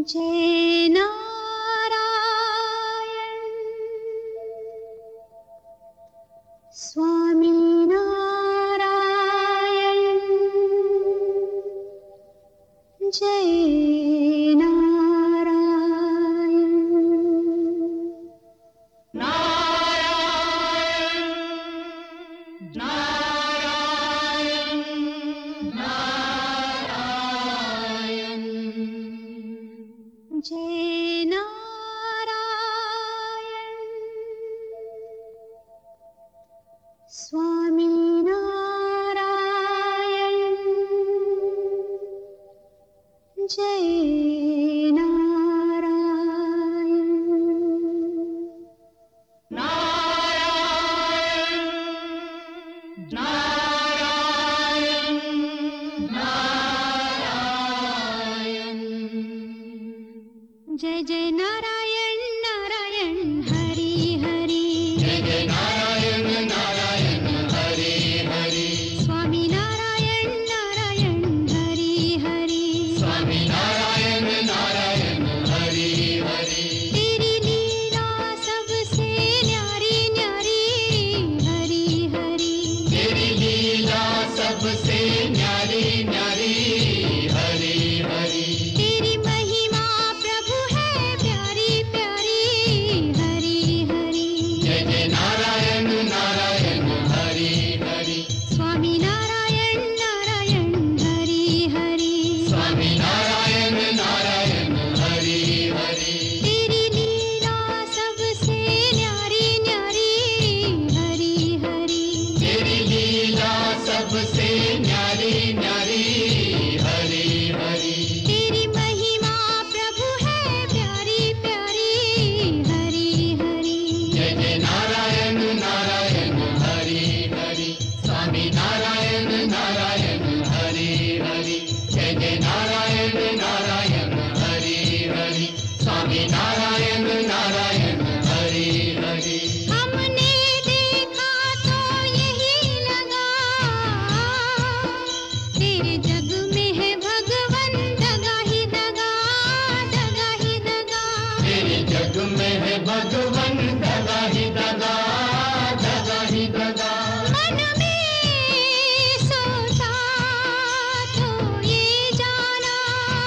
जय नारायण स्वामी नारायण जय नारायण नारायण नारायण नारायण जय नारायण स्वामी नारायण जय नारायण नारायण नारायण नारायण जय जय नारायण नारायण हरि हरि जय जय नारायण नारायण हरि हरि स्वामी नारायण नारायण हरि हरि स्वामी नारायण नारायण हरि हरि तेरी लीला सबसे न्यारी न्यारी हरि हरि तेरी लीला सबसे न्यारी न्यारी हरि हरि तेरी महिमा प्रभु है प्यारी प्यारी हरि हरि जय जय नारायण नारायण हरि हरि स्वामी नारायण नारायण हरि हरि स्वामी नारायण नारायण हरि हरि तेरी लीला सबसे न्यारी न्यारी हरि हरि तेरी लीला सबसे न्यारी न्यारी हरि हरि तेरी महिमा प्रभु है प्यारी प्यारी हरि हरि जय जय नारायण नारायण हरि हरि स्वामी नारायण नारायण हरि हरि जय जय नारायण नारायण हरि हरि स्वामी नारायण नारायण हरि हरि हमने देखा तो यही लगा तेरे जग में है भगवन दगा ही दगा दगा ही दगा तेरे जग में है भगवन दगा ही दगा दगा ही दगा मन में सोचा तो ये जाना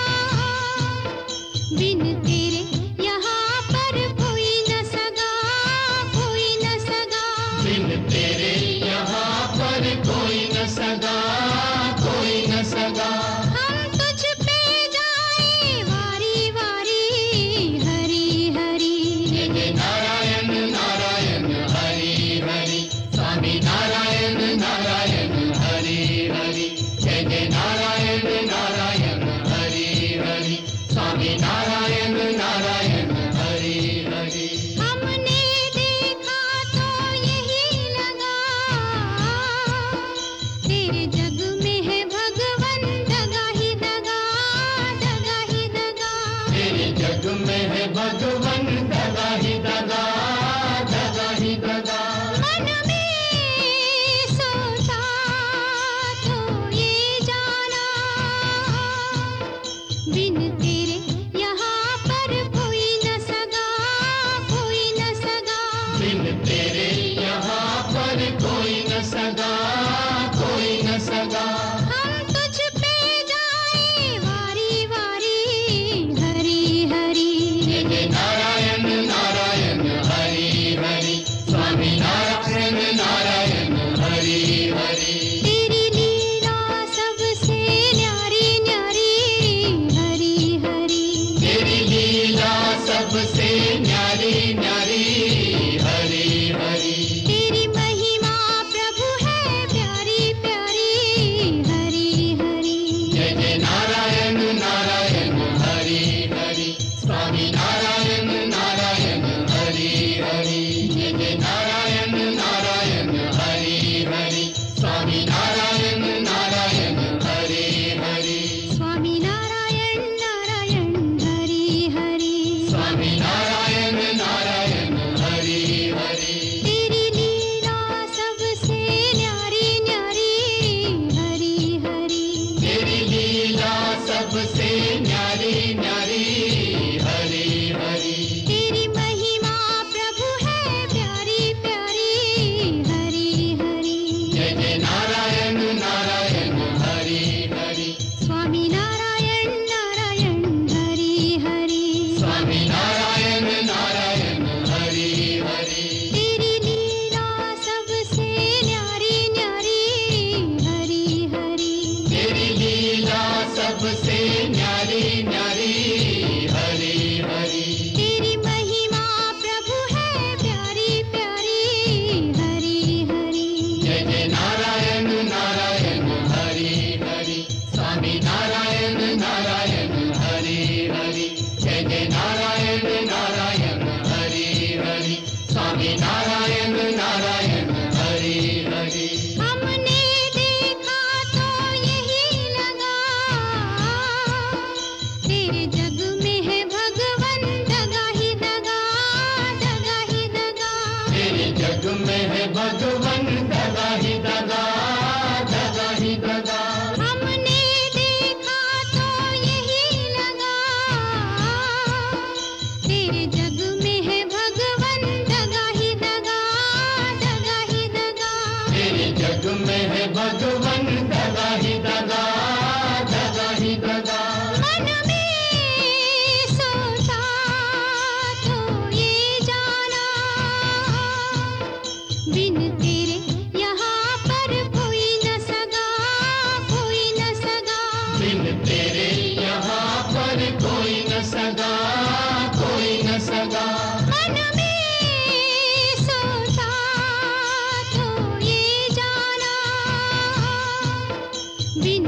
बिन तेरे यहाँ पर कोई न सगा कोई न सगा बिन तेरे यहाँ पर कोई न सगा कोई न सगा हम तुझ पे जाए वारी वारी हरि हरि जय जय नारायण नारायण हरि हरि स्वामी नारायण नारायण हरि हरि जय जय नारायण नारायण हरि हरि स्वामी नारायण नारायण हरि हरि हमने देखा तो यही लगा तेरे जग में है भगवन दगा ही दगा दगा ही दगा तेरे जग में है भगवन दगा ही दगा दगा ही दगा मन में सोचा तो ये जाना बिन तेरे यहाँ पर कोई न सगा कोई न सगा बिन तेरे यहाँ पर कोई न सगा कोई न सगा हम तुझ पे जाए वारी वारी हरि हरि जय जय नारायण नारायण हरि हरि स्वामी नारायण नारायण हरि हरि तेरी लीला सबसे न्यारी न्यारी हरि हरि तेरी लीला सबसे न्यारी न्यारी हरि हरि तेरी महिमा प्रभु है प्यारी प्यारी हरि हरि जय जय नारायण नारायण हरि हरि स्वामी नारायण नारायण हरि हरि जय जय नारायण नारायण हरि हरि स्वामी नारायण नारायण हरि हरि स्वामी नारायण नारायण हरि हरि स्वामी नारायण नारायण हरि हरि तेरी लीला सबसे न्यारी न्यारी हरि हरि तेरी लीला सबसे न्यारी न्यारी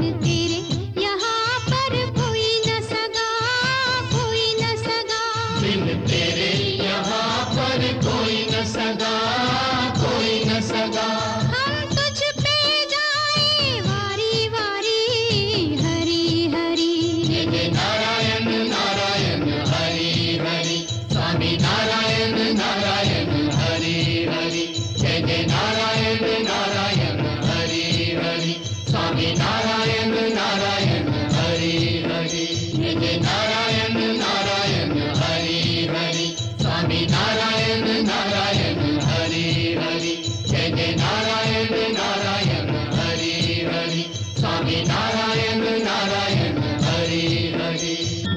तेरे यहाँ पर कोई न सगा, कोई न सगा। बिन तेरे यहाँ पर कोई न सगा, कोई न सगा। हम तुझ पे जाए वारी वारी, हरी हरी। जय जय नारायण नारायण हरि हरि, स्वामी नारायण नारायण हरि हरि। जय जय नारायण नारायण हरि हरि, स्वामी नारायण नारायण हरि हरि। जय जय नारायण नारायण हरि हरि, स्वामी नारायण नारायण हरि हरि। जय जय नारायण नारायण हरि हरि, स्वामी नारायण नारायण हरि हरि।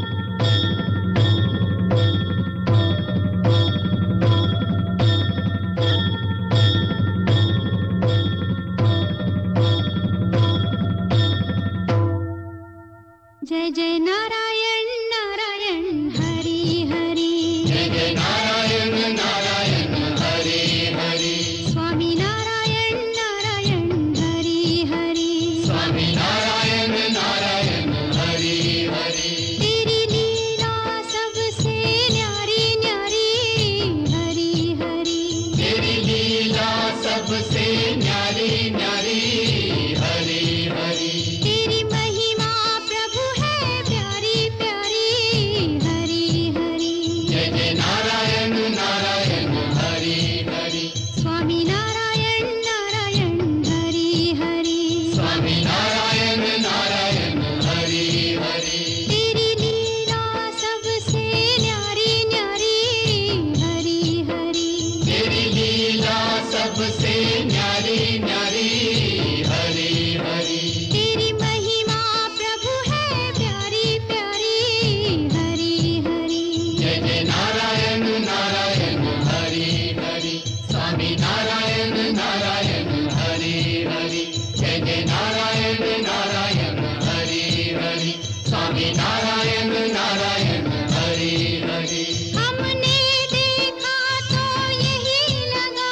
जय जय नारायण नारायण हरि हरि। जय जय नारायण नारायण हरि हरि, स्वामी नारायण नारायण हरि हरि। स्वामी नारायण नारायण हरि हरि। तेरी लीला सबसे न्यारी न्यारी, हरि हरि। तेरी लीला सबसे न्यारी न्यारी, हरि हरि। तेरी महिमा प्रभु है प्यारी प्यारी, हरि हरि। जय जय नारायण नारायण हरि हरि, स्वामी नारायण नारायण हरि हरि। स्वामी नारायण नारायण हरि हरि। तेरी लीला सबसे न्यारी न्यारी, हरि हरि। तेरी लीला सबसे न्यारी न्यारी, हरि हरि। तेरी महिमा प्रभु है प्यारी प्यारी, हरि हरि। जय जय नारायण नारायण हरि हरि, स्वामी नारायण नारायण हरि हरि। जय जय नारायण नारायण हरि हरि, स्वामी नारायण नारायण हरि हरि। हमने देखा तो यही लगा,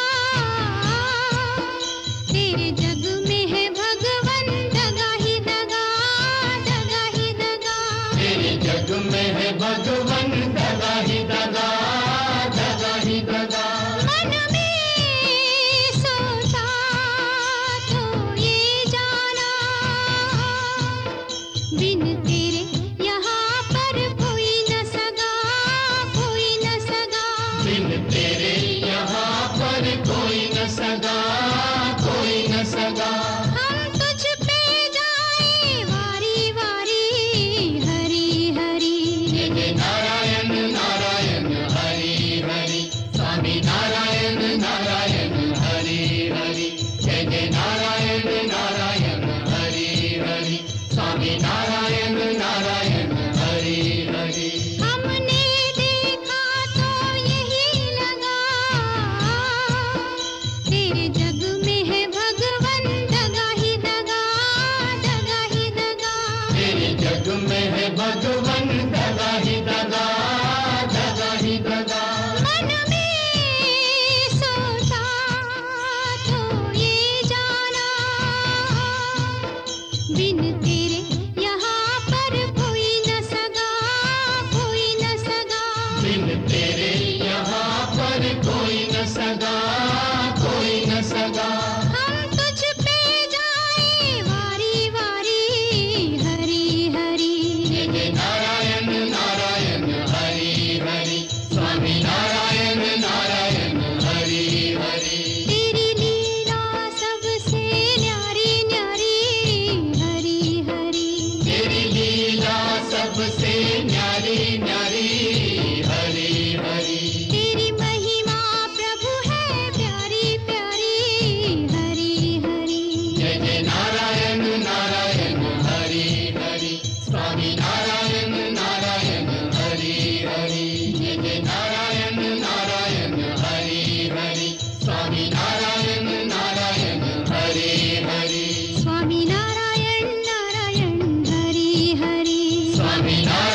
तेरे जग में है भगवन दगा ही दगा, दगा ही दगा। तेरे जग में है भगवन दगा ही दगा, दगा ही दगा। मन में सोचा तो ये जाना, बिन तेरे यहाँ पर कोई न सगा, कोई न सगा। बिन तेरे यहाँ पर कोई न सगा, कोई न सगा। हम तुझ पे जाए वारी वारी, हरी हरी। जय जय नारायण नारायण हरि हरि, स्वामी नारायण नारायण हरि हरि। जय जय नारायण नारायण हरि हरि, स्वामी नारायण नारायण हरि हरि। हमने देखा तो यही लगा, तेरे जग में है भगवन दगा ही दगा, दगा ही दगा। तेरे जग में है भगवन दगा ही दगा, दगा ही दगा। मन में सोचा तो ये जाना, बिन तेरे यहाँ पर कोई न सगा, कोई न सगा। बिन तेरे यहाँ पर कोई न सगा, कोई न सगा। हम तुझ पे जाए वारी वारी, हरी हरी। जय जय नारायण नारायण हरि हरि, स्वामी नारायण नारायण हरि हरि। तेरी लीला सबसे न्यारी न्यारी, हरि हरि। तेरी लीला सबसे न्यारी न्यारी, हरि हरि। तेरी महिमा प्रभु है प्यारी प्यारी, हरि हरि। जय जय नारायण नारायण हरि हरि, स्वामी नारायण नारायण हरि हरि। जय जय नारायण नारायण हरि हरि, स्वामी नारायण नारायण हरि हरि। स्वामी नारायण नारायण हरि हरि। स्वामी नारायण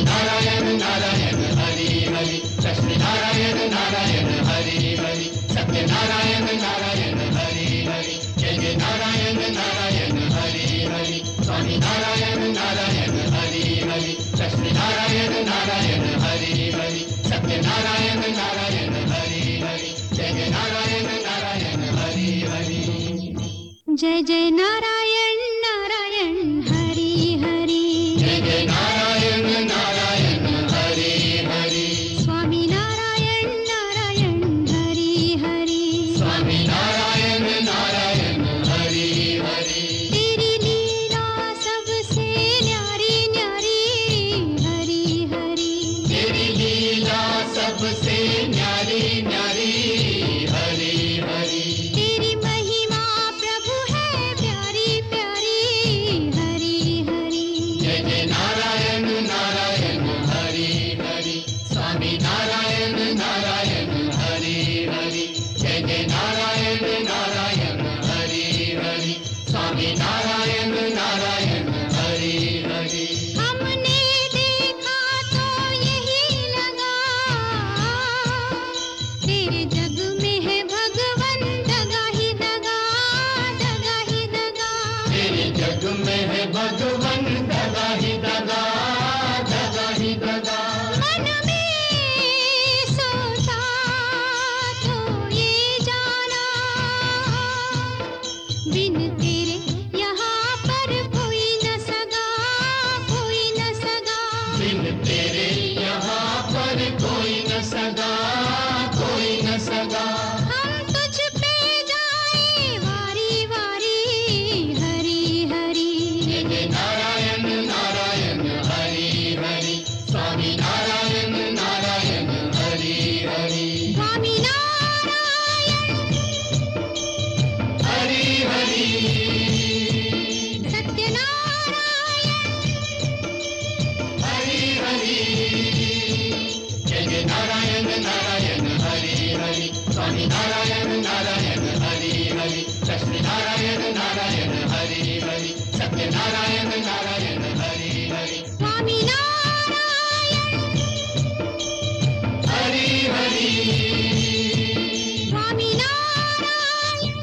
स्वामी नारायण नारायण हरि हरि, लक्ष्मी नारायण नारायण हरि हरि, सत्य नारायण नारायण हरि हरि, जय जय नारायण नारायण हरि हरि, स्वामी नारायण नारायण हरि हरि, लक्ष्मी नारायण नारायण हरि हरि, सत्य नारायण नारायण हरि हरि, जय जय नारायण नारायण हरि हरि। जय जय नारायण नारायण हरि हरि, जय जय नारायण नारायण हरि हरि, स्वामी नारायण नारायण हरि हरि, स्वामी नारायण नारायण हरि हरि, तेरी लीला सबसे न्यारी न्यारी हरि हरि, तेरी लीला सबसे न्यारी न्यारी हरि हरि, तेरी महिमा प्रभु है प्यारी प्यारी हरि हरि, जय जय नारायण नारायण हरि हरि, स्वामी नारायण नारायण हरि हरि, जय जय नारायण नारायण हरि हरि, स्वामी नारायण नारायण हरि हरि। हमने देखा तो यही लगा, तेरे जग में है भगवन दगा ही दगा, दगा ही दगा, तेरे जग में है भगवन दगा ही दगा, दगा ही दगा, मन में सोचा तो ये जाना, बिन तेरे यहाँ पर कोई न सगा, कोई न सगा, बिन तेरे यहाँ पर कोई न सगा, कोई न सगा, हम तुझ पे जाए वारी वारी हरि हरि, जय जय नारायण नारायण हरि हरि, स्वामी नारायण नारायण हरि हरि, स्वामी नारायण हरि हरि, सत्यनारायण हरि हरि, जय जय नारायण नारायण हरि हरि, स्वामी नारायण नारायण हरि हरि, लक्ष्मी नारायण नारायण हरि हरि, सत्य नारायण नारायण हरि हरि, स्वामी नारायण हरि हरि, स्वामी नारायण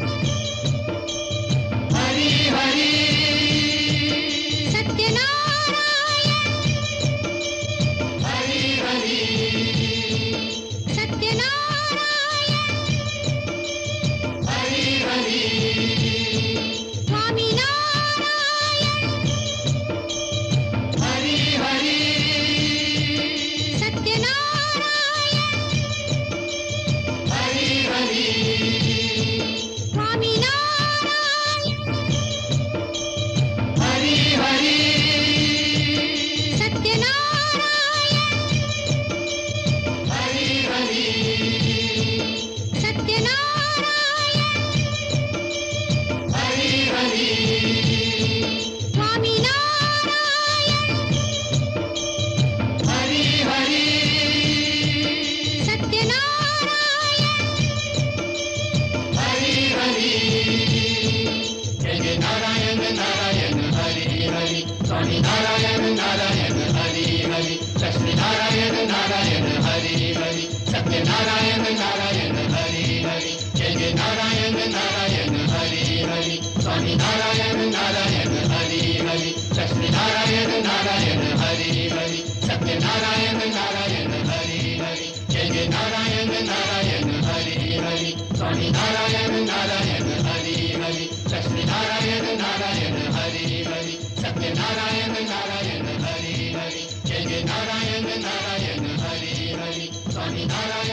हरि हरि, सत्यनारायण हरि हरि, सत्यनारायण हरि हरि, स्वामी नारायण हरि हरि, सत्यनारायण हरि हरि, स्वामी नारायण हरि हरि, सत्यनारायण हरि हरि, सत्यनारायण हरि हरि, स्वामी नारायण हरि हरि, सत्यनारायण हरि हरि, जय जय नारायण नारायण हरि हरि, स्वामी नारायण नारायण हरि हरि, लक्ष्मी नारायण नारायण हरि हरि, सत्य नारायण नारायण हरि हरि, जय जय नारायण नारायण हरि हरि, स्वामी नारायण नारायण हरि हरि, लक्ष्मी नारायण नारायण हरि हरि, सत्य नारायण नारायण हरि हरि, जय जय नारायण नारायण हरि हरि, स्वामी नारायण नारायण हरि हरि, लक्ष्मी नारायण नारायण हरि हरि, सत्य नारायण नारायण हरि हरि, जय जय नारायण नारायण हरि हरि, स्वामी नारायण